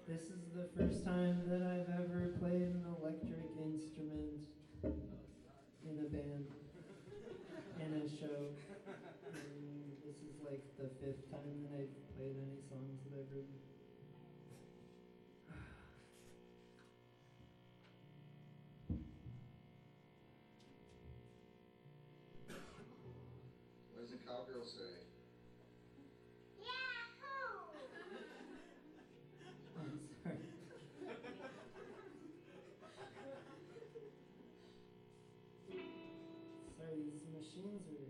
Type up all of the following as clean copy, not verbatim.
This is the first time that I've ever played an electric instrument in a band, in a show. And this is like the fifth time that I've played any songs that I've written. What does the cowgirl say? I'm sorry. Sorry, these machines are.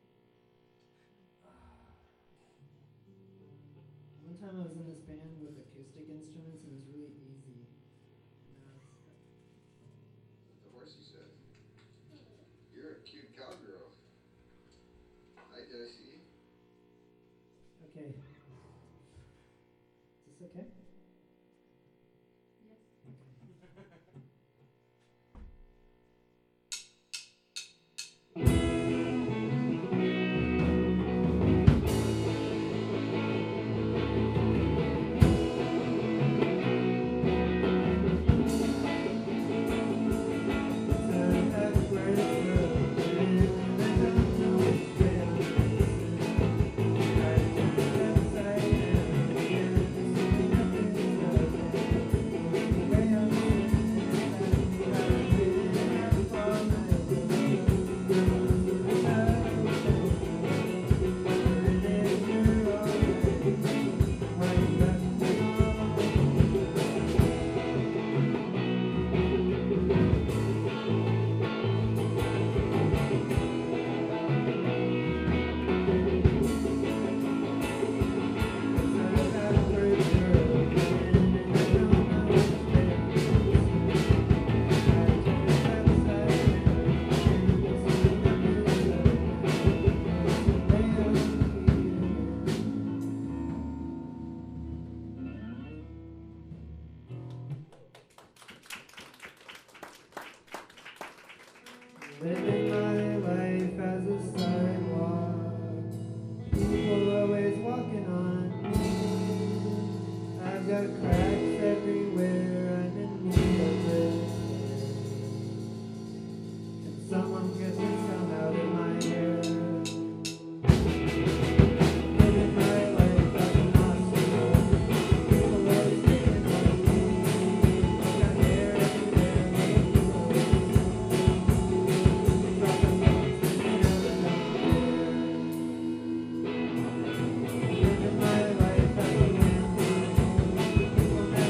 One time I was in this band with acoustic instruments and it was really easy. Now What the horsey said. You're a cute cowgirl. Hi, Jessie. okay. Is this okay? Living my life as a sidewalk, people always walking on me. I've got cracks everywhere, I'm in need of repair. Can someone get this gum out of my hair? Living my life as an hospital, people always thinking of me. I've got hair everywhere, living my life as a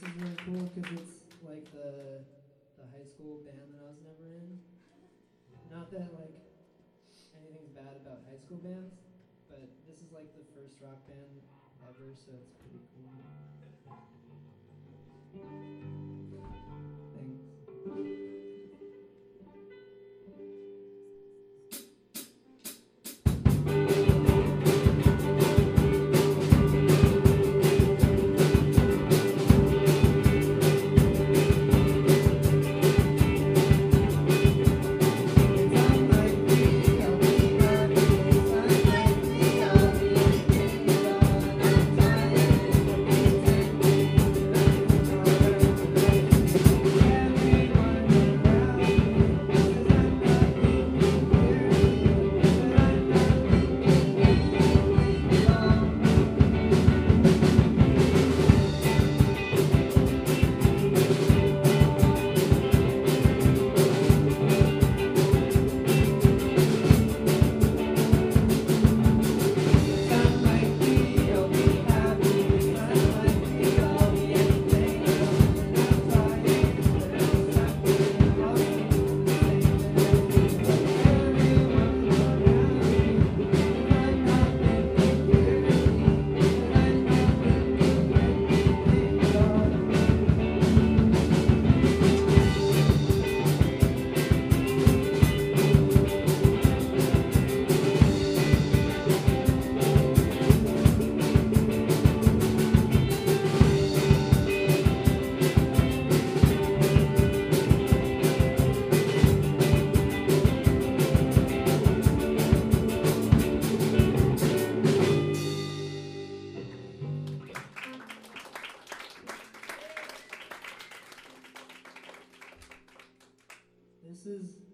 is really cool because it's like the high school band that I was never in. Not that like anything's bad about high school bands, but this is like the first rock band ever, so it's pretty cool. Thanks. This is